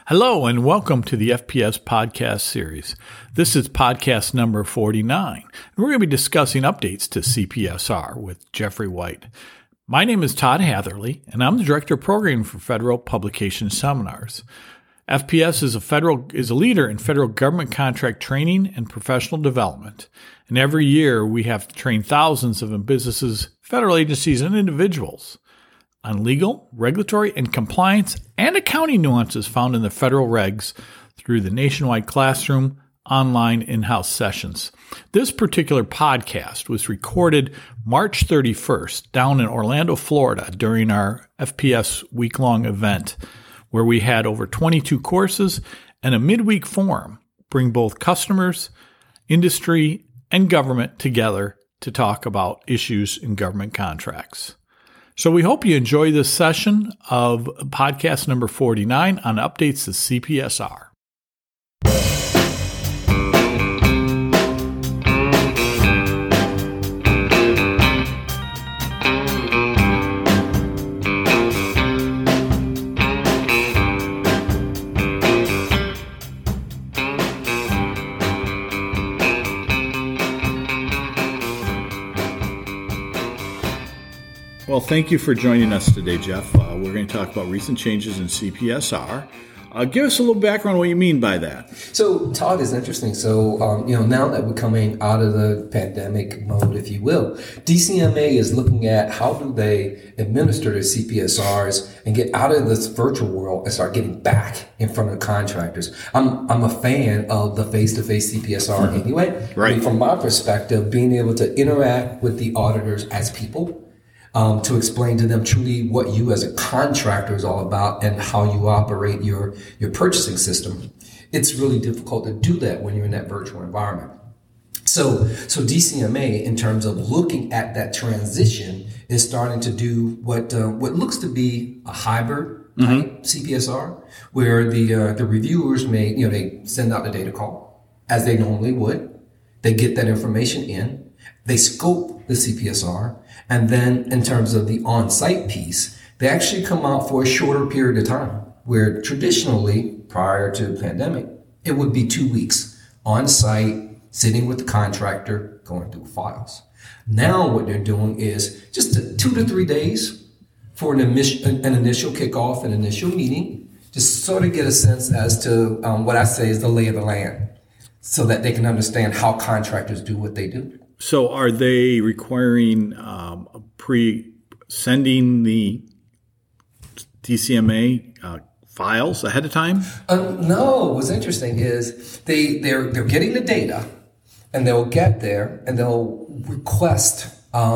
Hello and welcome to the FPS podcast series. This is podcast number 49, and we're going to be discussing updates to CPSR with Jeffrey White. My name is Todd Hatherley, and I'm the Director of Programming for Federal Publication Seminars. FPS is a leader in federal government contract training and professional development, and every year we have to train thousands of businesses, federal agencies, and individuals on legal, regulatory, and compliance and accounting nuances found in the federal regs through the nationwide classroom, online, in-house sessions. This particular podcast was recorded March 31st down in Orlando, Florida during our FPS week-long event where we had over 22 courses and a midweek forum bring both customers, industry, and government together to talk about issues in government contracts. So we hope you enjoy this session of podcast number 49 on updates to CPSR. Well, thank you for joining us today, Jeff. We're going to talk about recent changes in CPSR. Give us a little background on what you mean by that. So, Todd, is interesting. So, now that we're coming out of the pandemic mode, if you will, DCMA is looking at how do they administer their CPSRs and get out of this virtual world and start getting back in front of the contractors. I'm a fan of the face-to-face CPSR anyway. Right. I mean, from my perspective, being able to interact with the auditors as people, to explain to them truly what you as a contractor is all about and how you operate your purchasing system. It's really difficult to do that when you're in that virtual environment. So DCMA, in terms of looking at that transition, is starting to do what looks to be a hybrid type CPSR, where the reviewers may, they send out the data call as they normally would. They get that information in. They scope the CPSR. And then in terms of the on-site piece, they actually come out for a shorter period of time, where traditionally, prior to the pandemic, it would be 2 weeks on-site, sitting with the contractor, going through files. Now what they're doing is just 2 to 3 days for an initial kickoff, an initial meeting, just sort of get a sense as to what I say is the lay of the land, so that they can understand how contractors do what they do. So are they requiring sending the DCMA files ahead of time? No. What's interesting is they're getting the data, and they'll get there and they'll request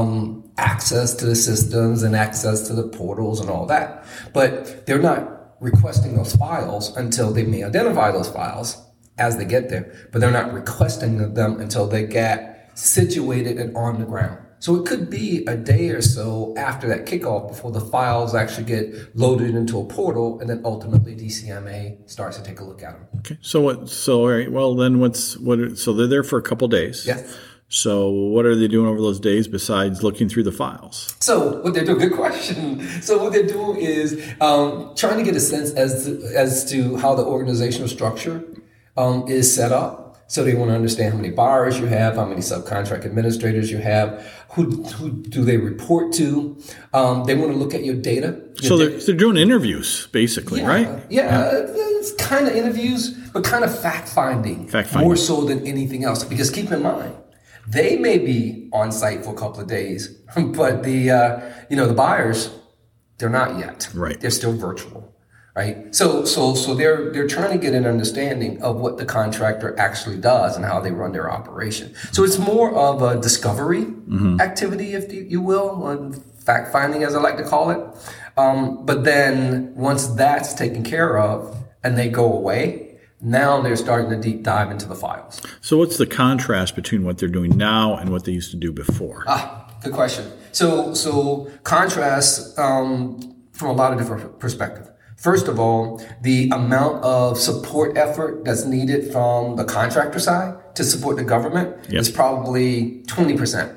access to the systems and access to the portals and all that. But they're not requesting those files until they may identify those files as they get there. But they're not requesting them until they get situated and on the ground. So it could be a day or so after that kickoff before the files actually get loaded into a portal, and then ultimately DCMA starts to take a look at them. Okay. So all right. Well, then so they're there for a couple days. Yes. So what are they doing over those days besides looking through the files? So what they're doing, good question. So what they're doing is trying to get a sense as to how the organizational structure is set up. So they want to understand how many buyers you have, how many subcontract administrators you have, who do they report to. They want to look at your data. So they're doing interviews, basically, right? Yeah, it's kind of interviews, but kind of fact-finding. More so than anything else. Because keep in mind, they may be on site for a couple of days, but the buyers, they're not yet. Right. They're still virtual. Right. So they're trying to get an understanding of what the contractor actually does and how they run their operation. So it's more of a discovery activity, if you will, fact finding, as I like to call it. But then once that's taken care of and they go away, now they're starting to deep dive into the files. So what's the contrast between what they're doing now and what they used to do before? Good question. So contrast from a lot of different perspectives. First of all, the amount of support effort that's needed from the contractor side to support the government is probably 20%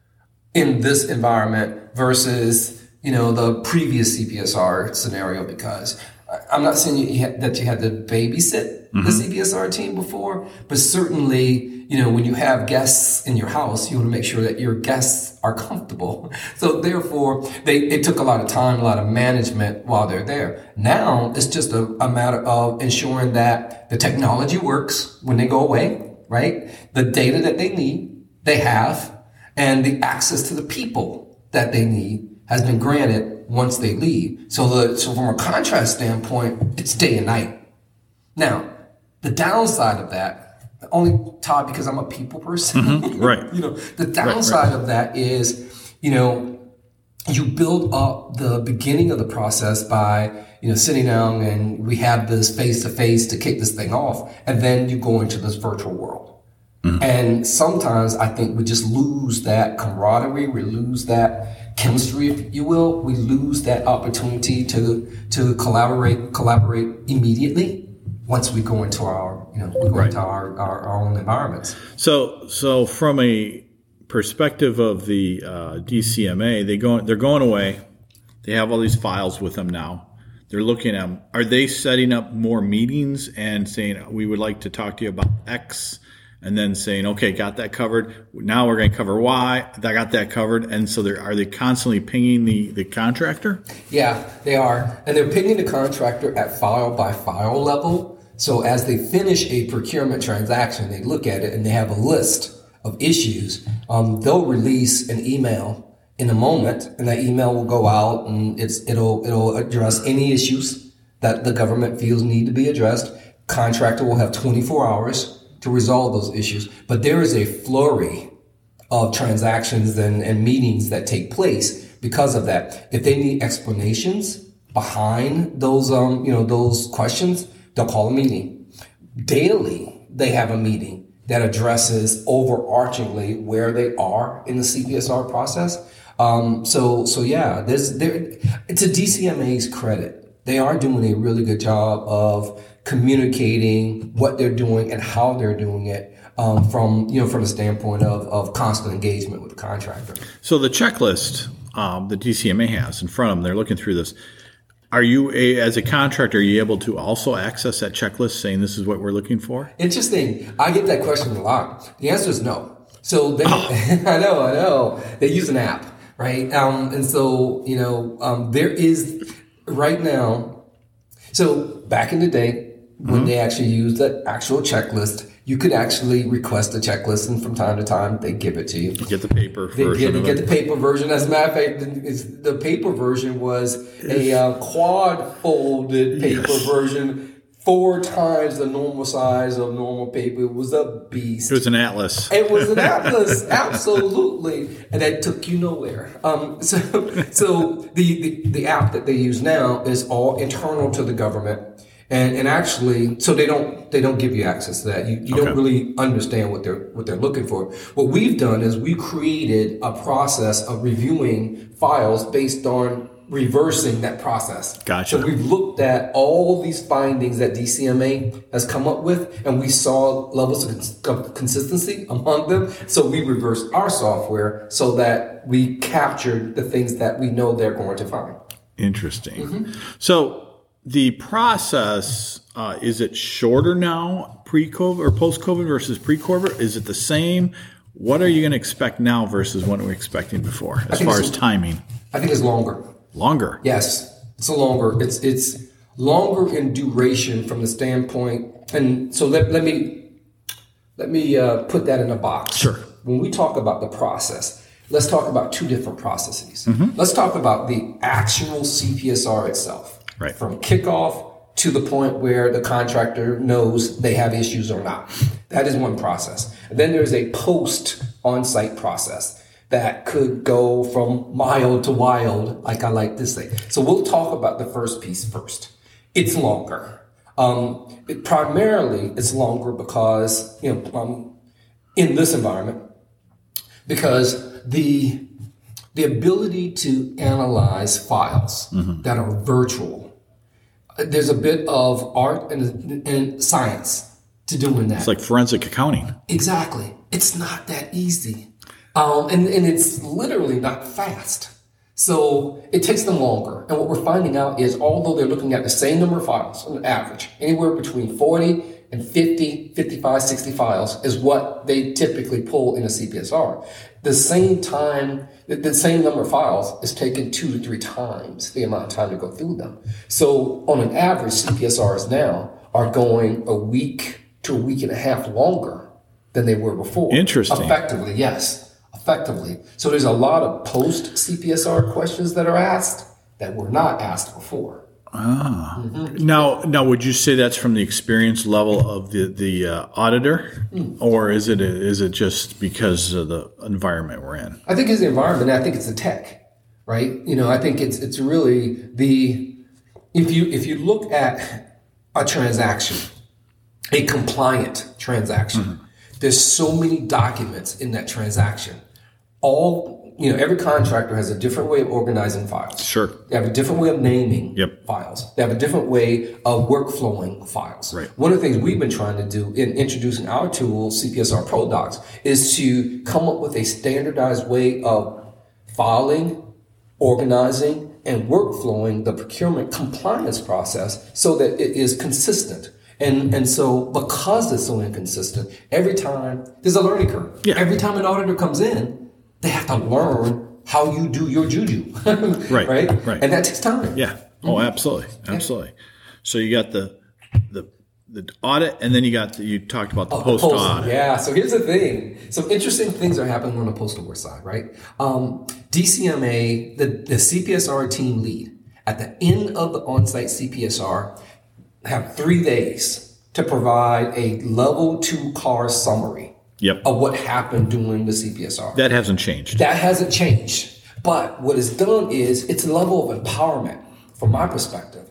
in this environment versus, the previous CPSR scenario, because I'm not saying that you had to babysit the CPSR team before, but certainly, when you have guests in your house, you want to make sure that your guests are comfortable. So therefore, it took a lot of time, a lot of management while they're there. Now it's just a matter of ensuring that the technology works when they go away, right? The data that they need, they have, and the access to the people that they need has been granted once they leave. So from a contract standpoint, it's day and night. Now, the downside of that, only Todd, because I'm a people person, right? The downside of that is, you build up the beginning of the process by, sitting down and we have this face to face to kick this thing off, and then you go into this virtual world. And sometimes I think we just lose that camaraderie, we lose that chemistry, if you will. We lose that opportunity to collaborate immediately once we go into our into our own environments. So from a perspective of the DCMA, they're going away. They have all these files with them now. They're looking at them. Are they setting up more meetings and saying, we would like to talk to you about X? And then saying, okay, got that covered. Now we're going to cover Y. I got that covered. And so are they constantly pinging the contractor? Yeah, they are. And they're pinging the contractor at file by file level. So as they finish a procurement transaction, they look at it and they have a list of issues. They'll release an email in a moment, and that email will go out and it'll address any issues that the government feels need to be addressed. Contractor will have 24 hours to resolve those issues. But there is a flurry of transactions and meetings that take place because of that. If they need explanations behind those, those questions, they'll call a meeting. Daily, they have a meeting that addresses overarchingly where they are in the CPSR process. So yeah, it's a DCMA's credit. They are doing a really good job of communicating what they're doing and how they're doing it from the standpoint of constant engagement with the contractor. So the checklist the DCMA has in front of them, they're looking through this. Are you, as a contractor, are you able to also access that checklist saying this is what we're looking for? Interesting. I get that question a lot. The answer is no. So I know. They use an app, right? And so, there is right now. So back in the day, when they actually used the actual checklist, you could actually request a checklist, and from time to time, they give it to you. You get the paper version. You get the paper version. As a matter of fact, the paper version was a quad-folded paper version, 4 times the normal size of normal paper. It was a beast. It was an atlas. It was an atlas, absolutely, and that took you nowhere. So the app that they use now is all internal to the government. And actually, so they don't give you access to that. You don't really understand what they're looking for. What we've done is we created a process of reviewing files based on reversing that process. Gotcha. So we've looked at all these findings that DCMA has come up with, and we saw levels of consistency among them. So we reversed our software so that we captured the things that we know they're going to find. Interesting. So the process, is it shorter now, pre-COVID or post-COVID versus pre-COVID? Is it the same? What are you going to expect now versus what we're expecting before, as far as timing? I think it's longer. Longer? Yes, it's longer. It's longer in duration from the standpoint. And so let me put that in a box. Sure. When we talk about the process, let's talk about 2 different processes. Let's talk about the actual CPSR itself. Right. From kickoff to the point where the contractor knows they have issues or not. That is one process. And then there's a post on-site process that could go from mild to wild, like I like to say. So we'll talk about the first piece first. It's longer. Primarily, it's longer because, in this environment, because the ability to analyze files that are virtual, there's a bit of art and science to doing that. It's like forensic accounting. Exactly. It's not that easy. And it's literally not fast. So it takes them longer. And what we're finding out is although they're looking at the same number of files on average, anywhere between 40 and 50, 55, 60 files is what they typically pull in a CPSR. The same number of files is taken 2 to 3 times the amount of time to go through them. So on an average, CPSRs now are going a week to a week and a half longer than they were before. Interesting. Effectively, yes. Effectively. So there's a lot of post-CPSR questions that are asked that were not asked before. Now, would you say that's from the experience level of the auditor, or is it just because of the environment we're in? I think it's the environment. I think it's the tech, right? I think it's really if you look at a transaction, a compliant transaction, there's so many documents in that transaction. Every contractor has a different way of organizing files. Sure. They have a different way of naming files. They have a different way of workflowing files. Right. One of the things we've been trying to do in introducing our tool, CPSR Pro Docs, is to come up with a standardized way of filing, organizing, and workflowing the procurement compliance process so that it is consistent. And so because it's so inconsistent, every time there's a learning curve. Yeah. Every time an auditor comes in, they have to learn how you do your juju. Right. And that takes time. Yeah. Oh, absolutely. Absolutely. So you got the audit, and then you talked about the post audit. Yeah. So here's the thing. Some interesting things are happening on the postal work side, right? DCMA, the CPSR team lead, at the end of the on-site CPSR, have 3 days to provide a level 2 car summary of what happened during the CPSR. That hasn't changed. That hasn't changed. But what it's done is it's a level of empowerment from my perspective.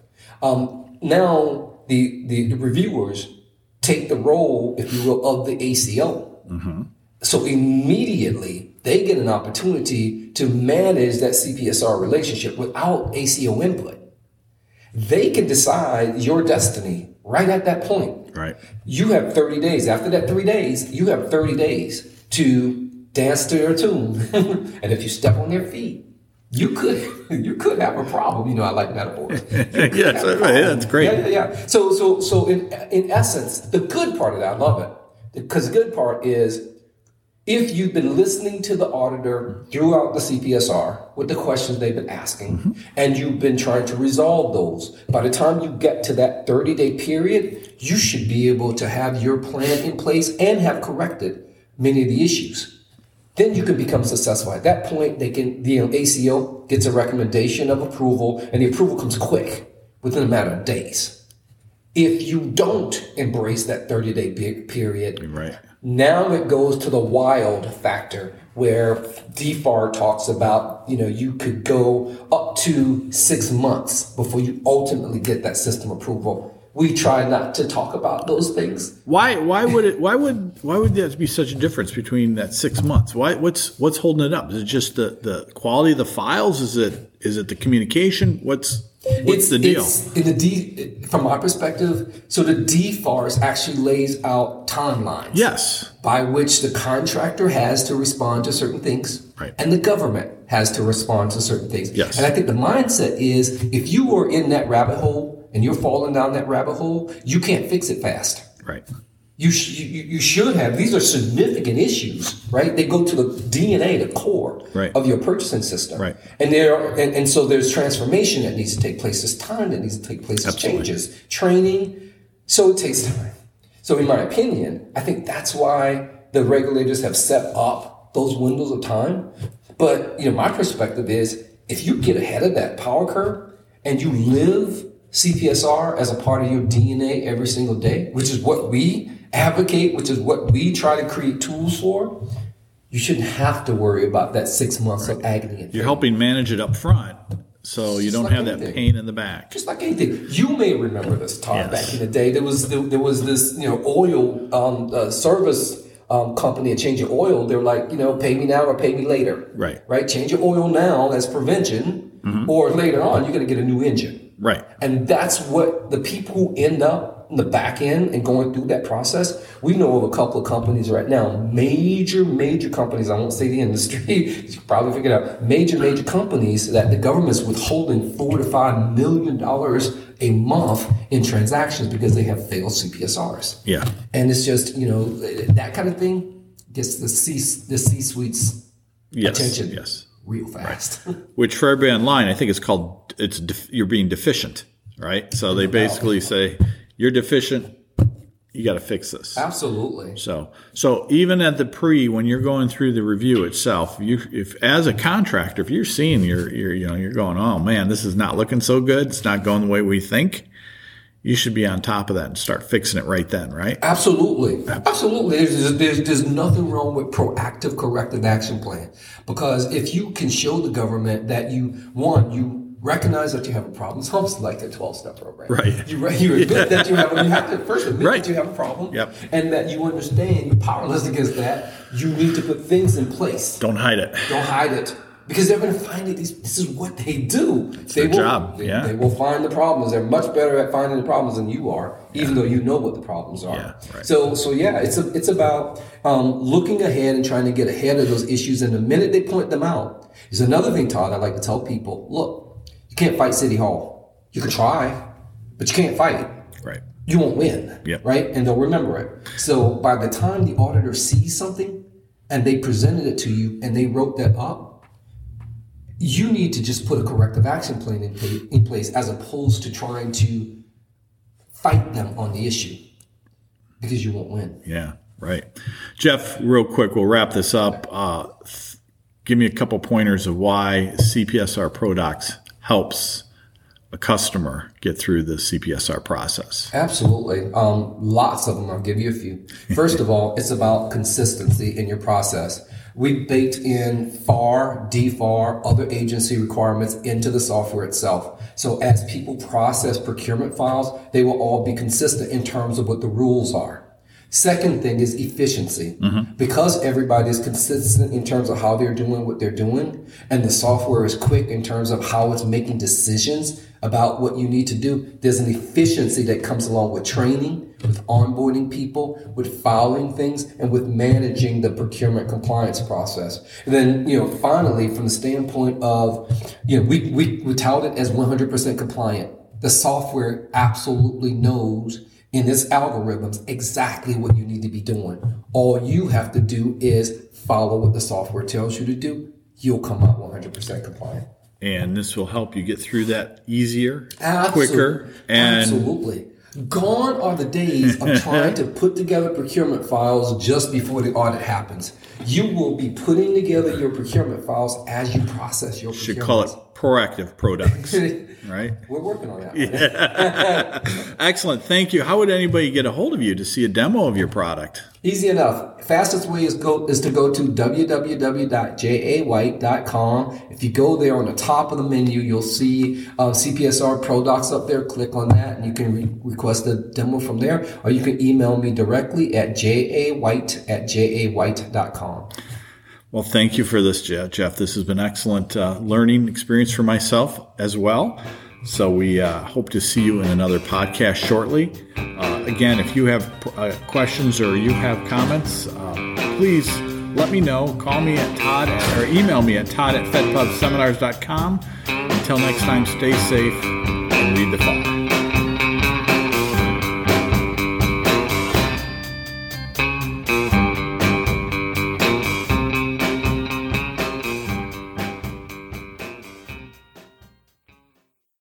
Now the reviewers take the role, if you will, of the ACO. So immediately they get an opportunity to manage that CPSR relationship without ACO input. They can decide your destiny right at that point. Right. You have 30 days. After that 3 days, you have 30 days to dance to their tune. And if you step on their feet, you could have a problem. I like metaphors. Yes, that's great. Yeah. So in essence, the good part of that, I love it. Because the good part is if you've been listening to the auditor throughout the CPSR with the questions they've been asking, and you've been trying to resolve those, by the time you get to that 30-day period, you should be able to have your plan in place and have corrected many of the issues. Then you can become successful. At that point, the ACO gets a recommendation of approval, and the approval comes quick, within a matter of days. If you don't embrace that 30-day period, right. Now it goes to the wild factor where DFAR talks about, you could go up to 6 months before you ultimately get that system approval. We try not to talk about those things. Why would there be such a difference between that 6 months? What's holding it up? Is it just the quality of the files? Is it the communication? What's the deal? From my perspective, so the DFARS actually lays out timelines. Yes. By which the contractor has to respond to certain things. Right. And the government has to respond to certain things. Yes. And I think the mindset is if you are in that rabbit hole and you're falling down that rabbit hole, you can't fix it fast. Right. You should have. These are significant issues, right? They go to the DNA, the core of your purchasing system. Right. And so there's transformation that needs to take place. There's time that needs to take place. There's changes, training. So it takes time. So in my opinion, I think that's why the regulators have set up those windows of time. But my perspective is if you get ahead of that power curve and you live CPSR as a part of your DNA every single day, which is what we advocate, which is what we try to create tools for, you shouldn't have to worry about that 6 months of agony. You're helping manage it up front, so you don't have that pain in the back. Just like anything. You may remember this, Todd, back in the day. There was this oil service company at Change Your Oil. They were like, pay me now or pay me later. Right? Change your oil now as prevention, or later on, you're going to get a new engine. Right. And that's what the people who end up in the back end and going through that process, we know of a couple of companies right now, major companies, I won't say the industry, you can probably figure it out, major companies that the government's withholding $4 to $5 million a month in transactions because they have failed CPSRs. Yeah. And it's just, that kind of thing gets the C-suite's attention. Yes. Real fast. Right. Which for everybody online, I think it's called, you're being deficient, right? So they basically say, you're deficient, you got to fix this. Absolutely. So even at the when you're going through the review itself, if as a contractor, if you're seeing you're going, oh man, this is not looking so good, it's not going the way we think, you should be on top of that and start fixing it right then, right? Absolutely. There's nothing wrong with proactive corrective action plan, because if you can show the government that you recognize that you have a problem. It's almost like a 12-step program. Right. You admit that you have to first admit that you have a problem. Yep. And that you understand you're powerless against that. You need to put things in place. Don't hide it. Because they're going to find it. This is what they do. It's their job. They will find the problems. They're much better at finding the problems than you are, even though you know what the problems are. Yeah, right. So it's about looking ahead and trying to get ahead of those issues. And the minute they point them out, is another thing, Todd, I like to tell people, look, you can't fight City Hall. You can try, but you can't fight. Right. You won't win. Yep. Right? And they'll remember it. So by the time the auditor sees something and they presented it to you and they wrote that up, you need to just put a corrective action plan in place as opposed to trying to fight them on the issue, because you won't win. Yeah, right. Jeff, real quick, we'll wrap this up. Give me a couple pointers of why CPSR ProDocs helps a customer get through the CPSR process. Absolutely. Lots of them. I'll give you a few. First of all, it's about consistency in your process. We baked in FAR, DFAR, other agency requirements into the software itself. So as people process procurement files, they will all be consistent in terms of what the rules are. Second thing is efficiency. Mm-hmm. Because everybody is consistent in terms of how they're doing what they're doing, and the software is quick in terms of how it's making decisions about what you need to do, there's an efficiency that comes along with training, with onboarding people, with filing things, and with managing the procurement compliance process. And then, finally, from the standpoint of, we tout it as 100% compliant. The software absolutely knows in its algorithms exactly what you need to be doing. All you have to do is follow what the software tells you to do. You'll come out 100% compliant. And this will help you get through that easier, Absolutely. Quicker. And Absolutely. Gone are the days of trying to put together procurement files just before the audit happens. You will be putting together your procurement files as you process your procurement. Should call it proactive ProDocs, right? We're working on that. Yeah. Excellent. Thank you. How would anybody get a hold of you to see a demo of your product? Easy enough. Fastest way is to go to www.jawhite.com. If you go there on the top of the menu, you'll see CPSR ProDocs up there. Click on that and you can request a demo from there, or you can email me directly at jawhite@jawhite.com. Well, thank you for this, Jeff. This has been excellent learning experience for myself as well. So we hope to see you in another podcast shortly. Again, if you have questions or you have comments, please let me know. Call me at Todd or email me at todd@fedpubseminars.com. Until next time, stay safe and read the file.